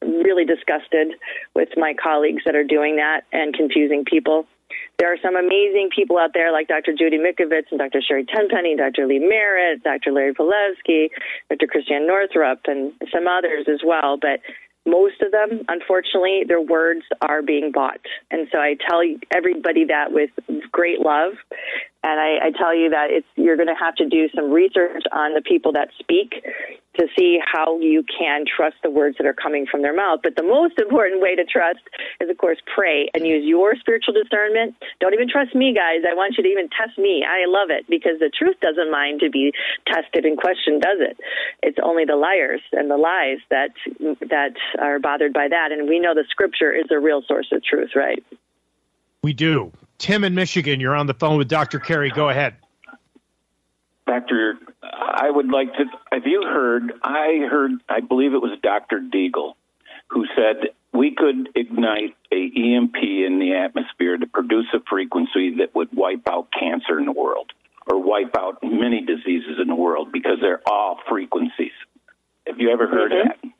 with my colleagues that are doing that and confusing people. There are some amazing people out there like Dr. Judy Mikovits and Dr. Sherry Tenpenny, Dr. Lee Merritt, Dr. Larry Pilevsky, Dr. Christiane Northrup, and some others as well. But most of them, unfortunately, their words are being bought. And so I tell everybody that with great love. And I tell you that you're going to have to do some research on the people that speak to see how you can trust the words that are coming from their mouth. But the most important way to trust is, of course, pray and use your spiritual discernment. Don't even trust me, guys. I want you to even test me. I love it because the truth doesn't mind to be tested and questioned, does it? It's only the liars and the lies that are bothered by that. And we know the Scripture is the real source of truth, right? We do. Tim in Michigan, you're on the phone with Dr. Carey. Go ahead. Doctor, I would like to, have you heard, I believe it was Dr. Deagle, who said we could ignite a EMP in the atmosphere to produce a frequency that would wipe out cancer in the world or wipe out many diseases in the world because they're all frequencies. Have you ever heard of that?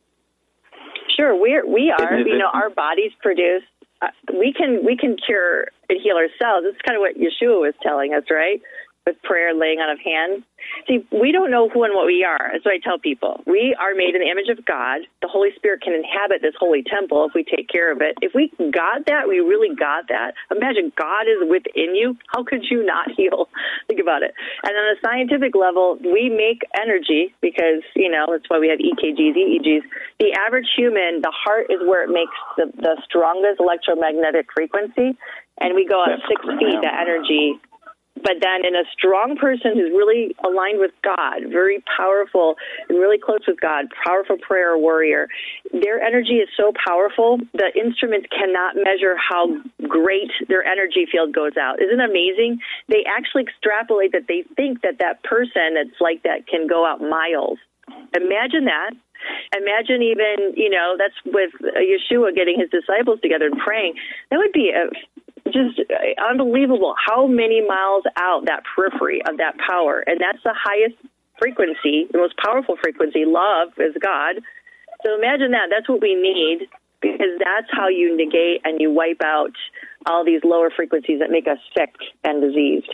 Sure, we are. Our bodies produce. We can cure and heal ourselves. It's kind of what Yeshua was telling us, right? With prayer, laying on of hands. See, we don't know who and what we are. That's what I tell people. We are made in the image of God. The Holy Spirit can inhabit this holy temple if we take care of it. If we got that, we really got that. Imagine God is within you. How could you not heal? Think about it. And on a scientific level, we make energy because, that's why we have EKGs, EEGs. The average human, the heart is where it makes the strongest electromagnetic frequency. And we go up 6 feet, the energy. But then in a strong person who's really aligned with God, very powerful and really close with God, powerful prayer warrior, their energy is so powerful, the instruments cannot measure how great their energy field goes out. Isn't it amazing? They actually extrapolate that they think that person that's like that can go out miles. Imagine that. Imagine even, that's with Yeshua getting his disciples together and praying. That would be just unbelievable how many miles out that periphery of that power. And that's the highest frequency, the most powerful frequency. Love is God. So imagine that. That's what we need because that's how you negate and you wipe out all these lower frequencies that make us sick and diseased.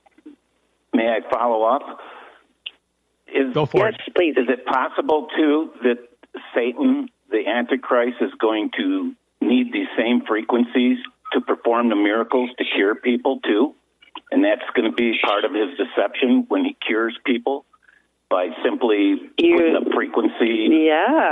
May I follow up? Go for it. Yes, please. Is it possible, too, that Satan, the Antichrist, is going to need these same frequencies to perform the miracles to cure people, too? And that's going to be part of his deception when he cures people by simply putting a frequency. Yeah.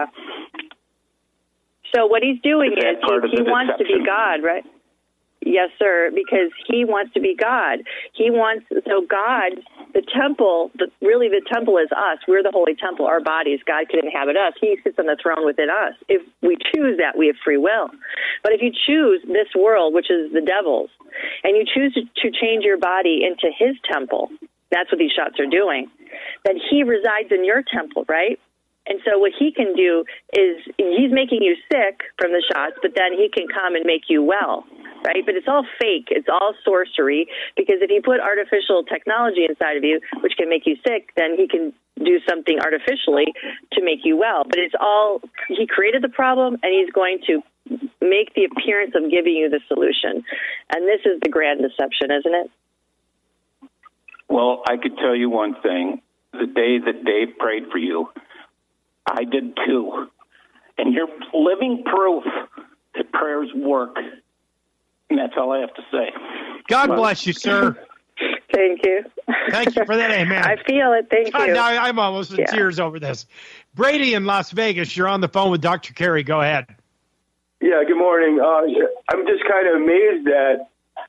So what he's doing is he wants to be God, right? Yes, sir, because he wants to be God. God, the temple, really the temple is us. We're the holy temple, our bodies. God can inhabit us. He sits on the throne within us. If we choose that, we have free will. But if you choose this world, which is the devil's, and you choose to change your body into his temple, that's what these shots are doing, then he resides in your temple, right? And so what he can do is he's making you sick from the shots, but then he can come and make you well, right? But it's all fake. It's all sorcery because if you put artificial technology inside of you, which can make you sick, then he can do something artificially to make you well. But it's all, he created the problem and he's going to make the appearance of giving you the solution. And this is the grand deception, isn't it? Well, I could tell you one thing. The day that Dave prayed for you, I did too. And you're living proof that prayers work. And that's all I have to say. God bless you, sir. Thank you. Thank you for that. Amen. I feel it. Thank you. I'm almost in tears over this. Brady in Las Vegas, you're on the phone with Dr. Carey. Go ahead. Yeah, good morning. I'm just kind of amazed that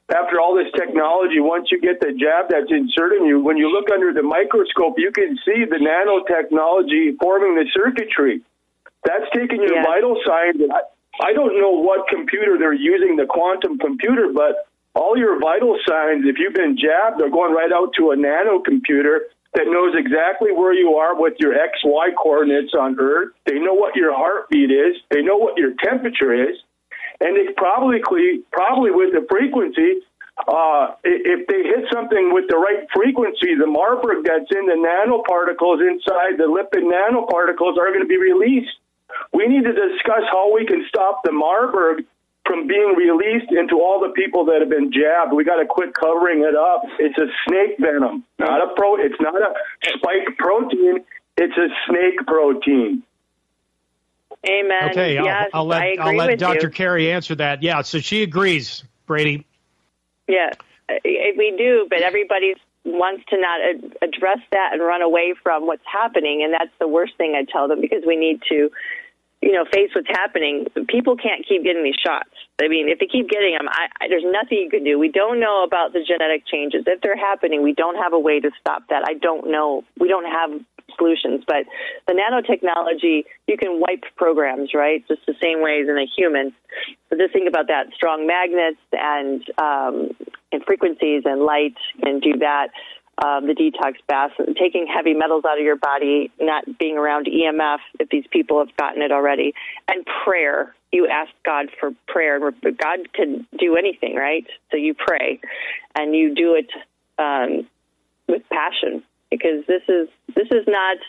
after all this technology, once you get the jab that's inserted in you, when you look under the microscope, you can see the nanotechnology forming the circuitry. That's taking your vital signs. I don't know what computer they're using, the quantum computer, but all your vital signs, if you've been jabbed, they're going right out to a nanocomputer that knows exactly where you are with your XY coordinates on Earth. They know what your heartbeat is. They know what your temperature is. And they probably with the frequency, if they hit something with the right frequency, the Marburg that's in the nanoparticles inside the lipid nanoparticles are going to be released. We need to discuss how we can stop the Marburg from being released into all the people that have been jabbed. We got to quit covering it up. It's a snake venom, it's not a spike protein. It's a snake protein. Amen. Okay, yes, I'll let Dr. Carey answer that. Yeah, so she agrees, Brady. Yeah, we do, but everybody wants to not address that and run away from what's happening, and that's the worst thing I tell them, because we need to, face what's happening. People can't keep getting these shots. I mean, if they keep getting them, there's nothing you can do. We don't know about the genetic changes. If they're happening, we don't have a way to stop that. I don't know. We don't have solutions, but the nanotechnology, you can wipe programs, right? Just the same way as in a human. So just think about that. Strong magnets and frequencies and light can do that. The detox baths, taking heavy metals out of your body, not being around EMF if these people have gotten it already, and prayer. You ask God for prayer. God can do anything, right? So you pray, and you do it with passion, because this is not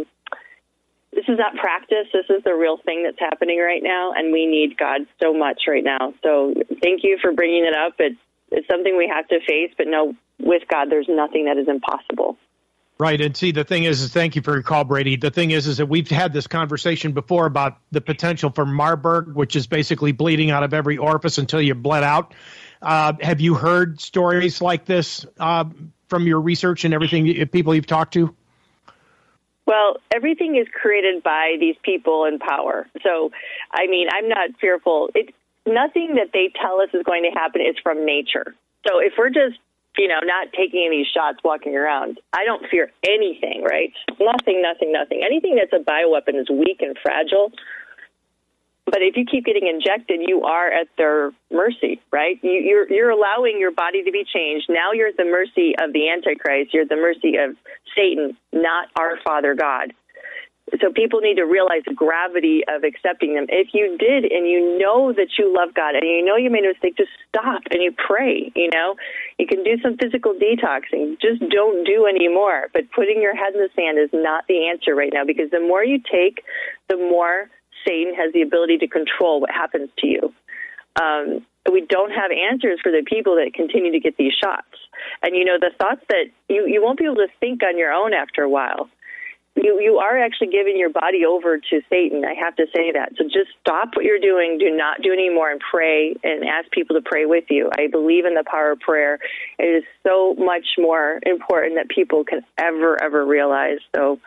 practice. This is the real thing that's happening right now, and we need God so much right now. So thank you for bringing it up. It's something we have to face, but no, with God, there's nothing that is impossible. Right. And see, the thing is thank you for your call, Brady. The thing is that we've had this conversation before about the potential for Marburg, which is basically bleeding out of every orifice until you bled out. Have you heard stories like this from your research and everything, people you've talked to? Well, everything is created by these people in power. So, I mean, I'm not fearful. Nothing that they tell us is going to happen is from nature. So if we're just, not taking any shots walking around, I don't fear anything, right? Nothing. Anything that's a bioweapon is weak and fragile. But if you keep getting injected, you are at their mercy, right? You're allowing your body to be changed. Now you're at the mercy of the Antichrist. You're at the mercy of Satan, not our Father God. So people need to realize the gravity of accepting them. If you did and you know that you love God and you know you made a mistake, just stop and you pray, You can do some physical detoxing. Just don't do any more. But putting your head in the sand is not the answer right now, because the more you take, the more Satan has the ability to control what happens to you. We don't have answers for the people that continue to get these shots. And, the thoughts that you won't be able to think on your own after a while. You are actually giving your body over to Satan. I have to say that. So just stop what you're doing. Do not do any more, and pray and ask people to pray with you. I believe in the power of prayer. It is so much more important that people can ever realize. So,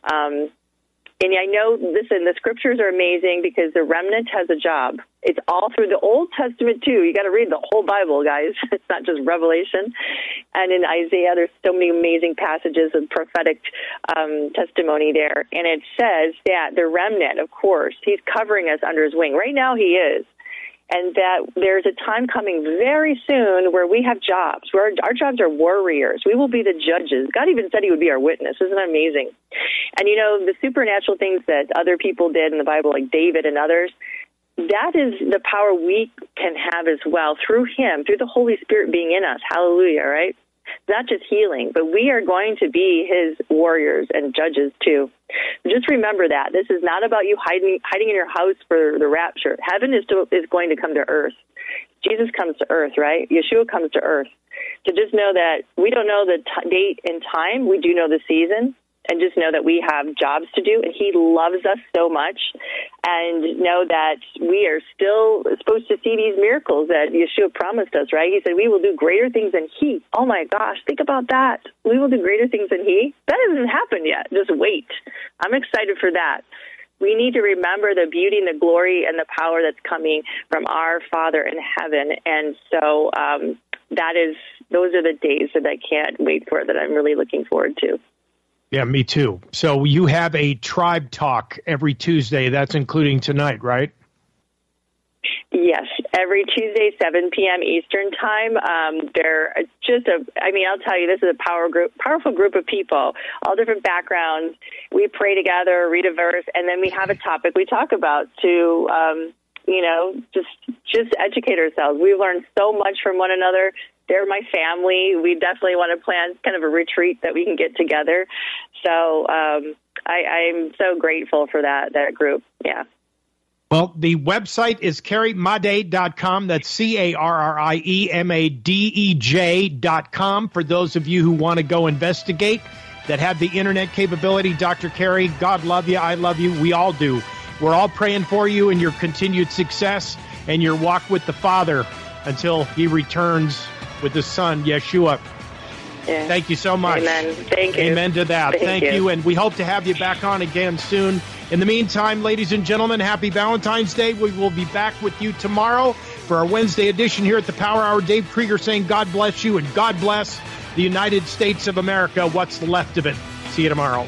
and I know, listen, the scriptures are amazing because the remnant has a job. It's all through the Old Testament, too. You got to read the whole Bible, guys. It's not just Revelation. And in Isaiah, there's so many amazing passages of prophetic testimony there. And it says that the remnant, of course, he's covering us under his wing. Right now, he is. And that there's a time coming very soon where we have jobs, where our jobs are warriors. We will be the judges. God even said he would be our witness. Isn't that amazing? And, the supernatural things that other people did in the Bible, like David and others, that is the power we can have as well through him, through the Holy Spirit being in us. Hallelujah, right? Not just healing, but we are going to be his warriors and judges too. Just remember that. This is not about you hiding in your house for the rapture. Heaven is going to come to earth. Jesus comes to earth, right? Yeshua comes to earth. So just know that we don't know the date and time. We do know the season. And just know that we have jobs to do, and he loves us so much. And know that we are still supposed to see these miracles that Yeshua promised us, right? He said, we will do greater things than he. Oh, my gosh, think about that. We will do greater things than he. That hasn't happened yet. Just wait. I'm excited for that. We need to remember the beauty and the glory and the power that's coming from our Father in heaven. And so those are the days that I can't wait for, that I'm really looking forward to. Yeah, me too. So you have a tribe talk every Tuesday. That's including tonight, right? Yes, every Tuesday, 7 p.m. Eastern time. They're I'll tell you, this is a powerful group of people, all different backgrounds. We pray together, read a verse, and then we have a topic we talk about to, just educate ourselves. We learn so much from one another. They're my family. We definitely want to plan kind of a retreat that we can get together. So I'm so grateful for that group. Yeah. Well, the website is CarrieMadej.com. That's CarrieMadej.com. For those of you who want to go investigate, that have the internet capability, Dr. Carrie, God love you. I love you. We all do. We're all praying for you and your continued success and your walk with the Father until he returns with the Son, Yeshua. Yeah. Thank you so much. Amen. Thank you. Amen to that. Thank you. And we hope to have you back on again soon. In the meantime, ladies and gentlemen, happy Valentine's Day. We will be back with you tomorrow for our Wednesday edition here at the Power Hour. Dave Krieger saying God bless you and God bless the United States of America. What's left of it. See you tomorrow.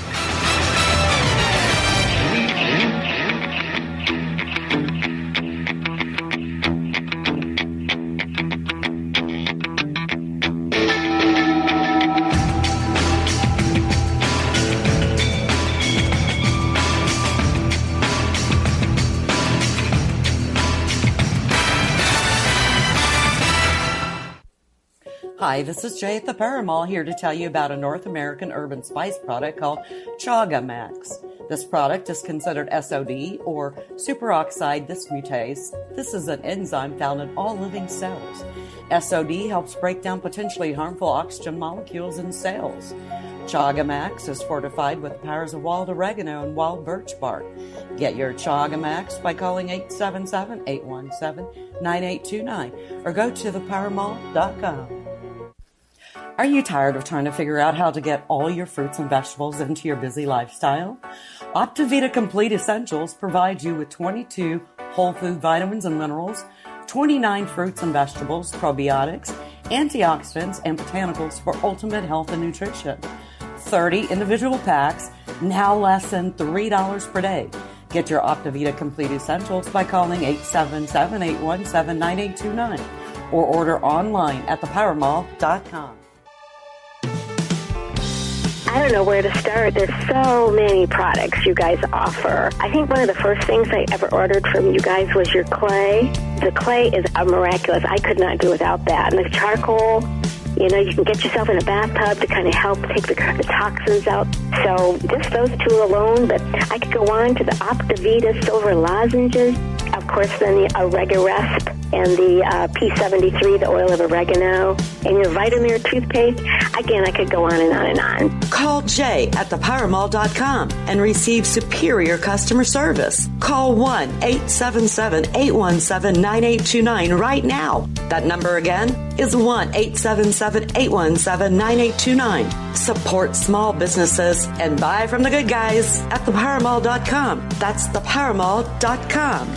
Hi, this is Jay at the Power Mall here to tell you about a North American urban spice product called Chaga Max. This product is considered SOD or superoxide dismutase. This is an enzyme found in all living cells. SOD helps break down potentially harmful oxygen molecules in cells. Chaga Max is fortified with the powers of wild oregano and wild birch bark. Get your Chaga Max by calling 877-817-9829 or go to thepowermall.com. Are you tired of trying to figure out how to get all your fruits and vegetables into your busy lifestyle? Optivita Complete Essentials provides you with 22 whole food vitamins and minerals, 29 fruits and vegetables, probiotics, antioxidants, and botanicals for ultimate health and nutrition. 30 individual packs, now less than $3 per day. Get your Optivita Complete Essentials by calling 877-817-9829 or order online at thepowermall.com. I don't know where to start. There's so many products you guys offer. I think one of the first things I ever ordered from you guys was your clay. The clay is miraculous. I could not do without that. And the charcoal, you can get yourself in a bathtub to kind of help take the toxins out. So just those two alone, but I could go on to the Optivita Silver Lozenges. Of course, then the Oregaresp and the P73, the oil of oregano, and your Vitamir toothpaste. Again, I could go on and on and on. Call Jay at thepowermall.com and receive superior customer service. Call 1-877-817-9829 right now. That number again is 1-877-817-9829. Support small businesses and buy from the good guys at thepowermall.com. That's thepowermall.com.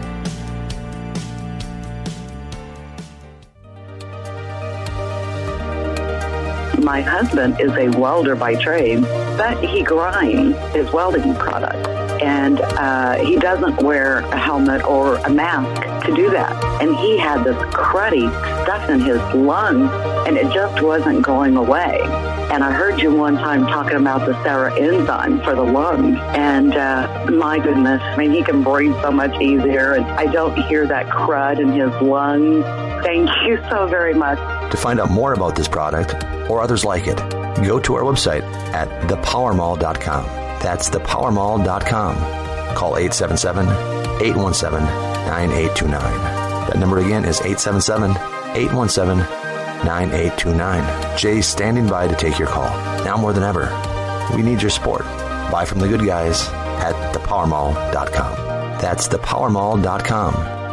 My husband is a welder by trade, but he grinds his welding product. And he doesn't wear a helmet or a mask to do that. And he had this cruddy stuff in his lungs, and it just wasn't going away. And I heard you one time talking about the Sarah enzyme for the lungs. And my goodness, he can breathe so much easier. And I don't hear that crud in his lungs. Thank you so very much. To find out more about this product or others like it, go to our website at thepowermall.com. That's thepowermall.com. Call 877-817-9829. That number again is 877-817-9829. Jay's standing by to take your call. Now more than ever, we need your support. Buy from the good guys at thepowermall.com. That's thepowermall.com.